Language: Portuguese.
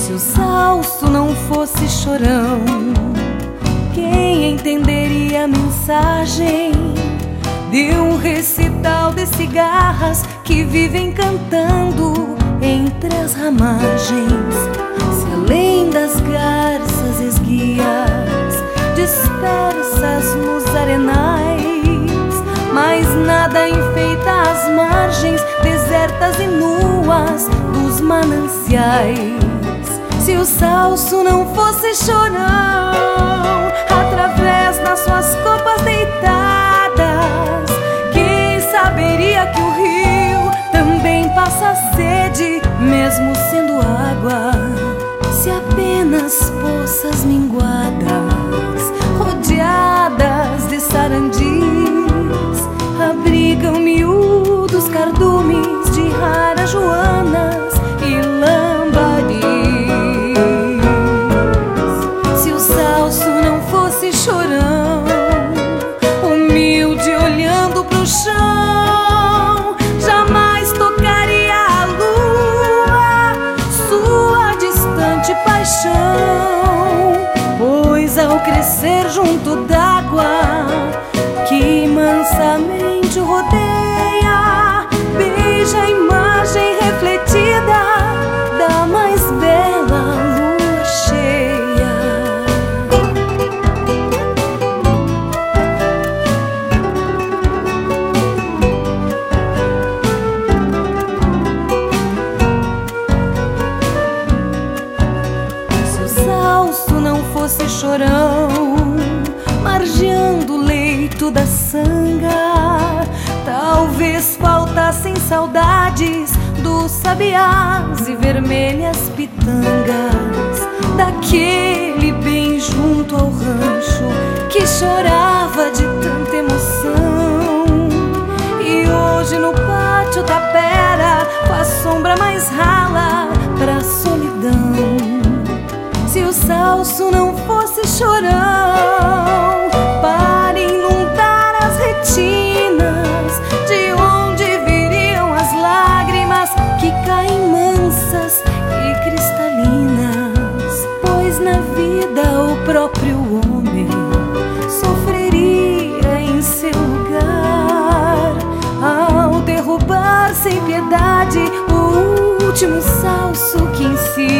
Se o Salso não fosse chorão, quem entenderia a mensagem de um recital de cigarras que vivem cantando entre as ramagens? Se além das garças esguias dispersas nos arenais, mais nada enfeita as margens desertas e nuas dos mananciais. Se o Salso não fosse chorão, através das suas copas deitadas, quem saberia que o rio também passa sede, mesmo sendo água? Se apenas poças minguadas, rodeadas de sarandis, abrigam miúdos cardumes de rarajuanas e lambaris. Se o Salso não fosse chorão, humilde olhando pro chão, jamais tocaria a lua sua distante paixão, pois ao crescer junto d'água que mansamente o rodeia, beija a imagem refletida da mais bela lua cheia. Se o Salso não fosse chorão, margeando o leito da sanga, talvez faltassem saudades dos sabiás e vermelhas pitangas, daquele bem junto ao rancho que chorava de tanta emoção. E hoje no pátio tapera faz sombra mais rala pra solidão. Se o Salso não fosse chorão, para inundar as retinas, de onde viriam as lágrimas que caem mansas e cristalinas? Pois na vida o próprio homem sofreria em seu lugar, ao derrubar sem piedade o último salso que ensina